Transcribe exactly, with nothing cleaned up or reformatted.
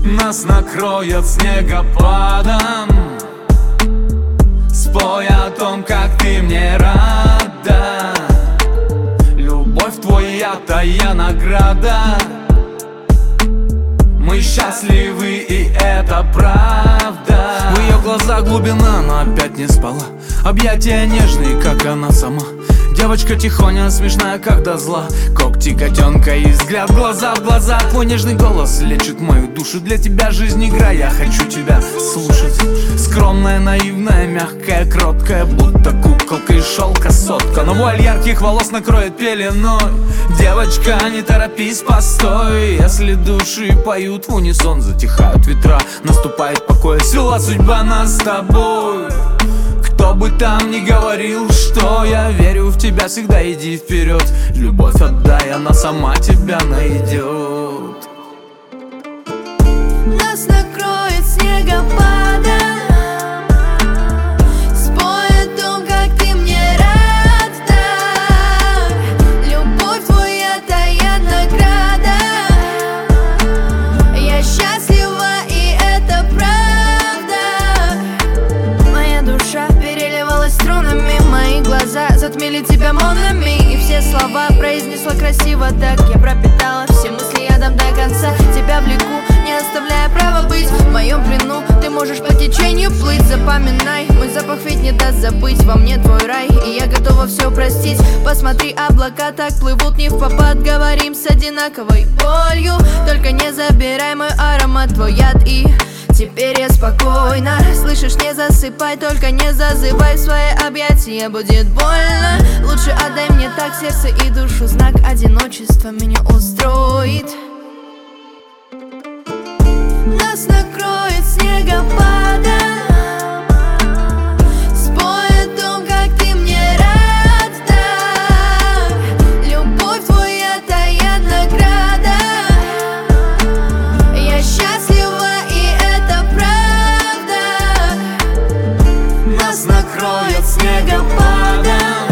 Нас накроет снегопадом. Спой о том, как ты мне рада. Любовь твоя тая награда. Мы счастливы, и это правда. В ее глазах глубина, но опять не спала. Объятия нежные, как она сама. Девочка тихоня, смешная, когда зла. Когти котенка и взгляд, глаза в глаза. Твой нежный голос лечит мою душу. Для тебя жизнь игра, я хочу тебя слушать. Скромная, наивная, мягкая, кроткая, будто куколка из шелка сотка. Но вуаль ярких волос накроет пеленой. Девочка, не торопись, постой. Если души поют в унисон, затихают ветра, наступает покой. Свела судьба нас с тобой. Кто бы там ни говорил, что я верю в тебя, всегда иди вперед. Любовь отдай, она сама тебя найдет. Нас накроет снегопадом. Спой о том, как ты мне рада. Любовь твоя тая награда. Я счастлива, и это правда. Моя душа переливалась струнами, мои глаза затмили тебя монами. И все слова произнесла красиво так. Я пропитала все мысли ядом до конца. Тебя влеку, не оставляя права быть в моем плену. Ты можешь по течению плыть, запоминай. Мой запах ведь не даст забыть. Во мне твой рай, и я готова все простить. Посмотри, облака так плывут не впопад. Говорим с одинаковой болью. Только не забирай мой аромат, твой яд, и теперь я спокойна. Слышишь, не засыпай, только не зазывай в свои объятия, будет больно. Лучше отдай мне так сердце и душу, знак одиночества меня устроит. Нас накроет снегопадом. Спой о том, как ты мне рада. Любовь твоя тая награда. Я счастлива, и это правда. Нас накроет снегопадом.